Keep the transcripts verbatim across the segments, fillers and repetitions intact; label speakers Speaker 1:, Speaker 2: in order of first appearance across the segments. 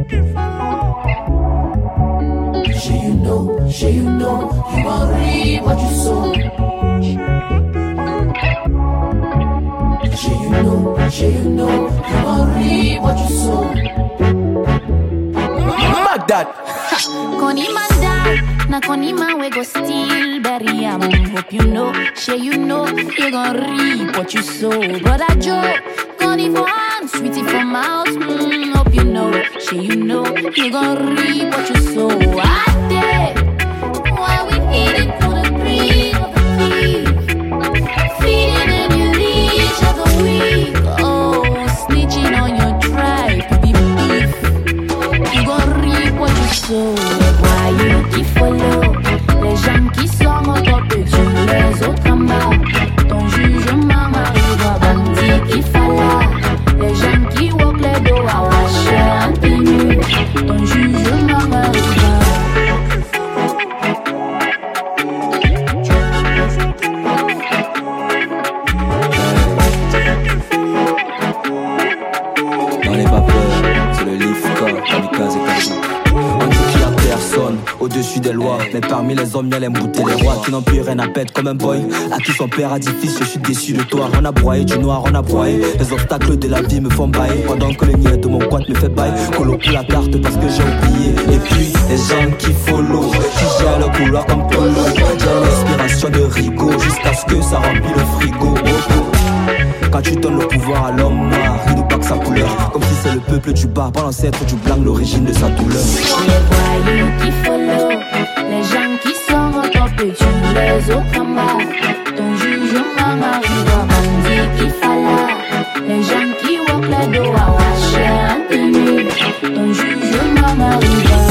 Speaker 1: Sure you know, sure you know, you gon' reap what you sow. Sure you know, sure you know, you gon' reap what you sow. Mag that.
Speaker 2: Koni manda, na koni man we go still bury am. Hope you know, sure you know, you gon' reap what you sow. Brother Joe, koni for hand, sweetie for mouth. Mm, hope you know, sure you know, you gon' reap what you sow. I did, while we eating for the greed of the thief, feeding in your leash of the weak. Oh, snitching on your tribe, be beef. You gon' reap what you sow. Voyous qui follow, les gens qui sont au top de Dieu, les autres en bas. Ton jugement arrive à bandit qui falla. Les gens qui walk les dos à wash en tenue. Ton jugement arrive à.
Speaker 3: Dans les vapeurs, c'est le Lifka, Kamikaze Kazu. On dit qu'il y a personne au-dessus des lois, mais parmi les hommes, y'a les moutes et les rois qui n'ont plus rien à perdre comme un boy à qui son père a dit fils, je suis déçu de toi. On a broyé du noir, on a broyé. Les obstacles de la vie me font bailler pendant que le niais de mon quad me fait bailler. Colo pour la carte parce que j'ai oublié. Et puis, les gens qui follow, qui gèrent le couloir comme Polo. J'ai l'inspiration de Rigo jusqu'à ce que ça remplit le frigo. Quand tu donnes le pouvoir à l'homme noir, il nous pack sa couleur. Comme si c'est le peuple du bas, pas l'ancêtre du blanc, l'origine de sa douleur.
Speaker 2: Les voyous qui follow, les gens qui sont au top de Dieu, les autres en bas. Ton jugement arrive à bandit qui falla. Les gens qui walk les dos à wash en tenue. Ton jugement arrive à.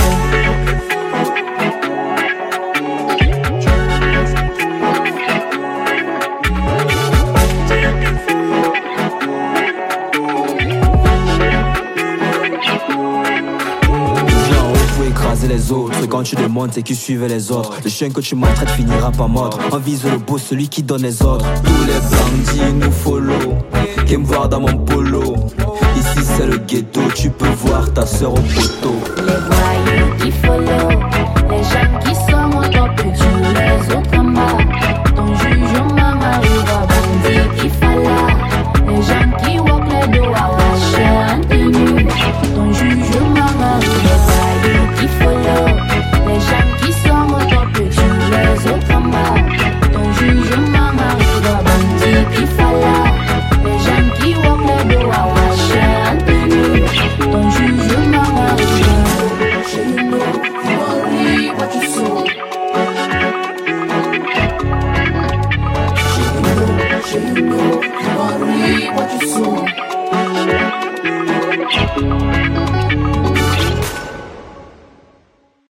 Speaker 3: Les autres, quand tu demandes c'est qui suivait les autres. Le chien que tu maltraites finira par mordre. On vise le beau, celui qui donne les ordres. Tous les bandits nous follow, qui me voir dans mon polo. Ici c'est le ghetto, tu peux voir ta soeur au poteau.
Speaker 2: Les voyous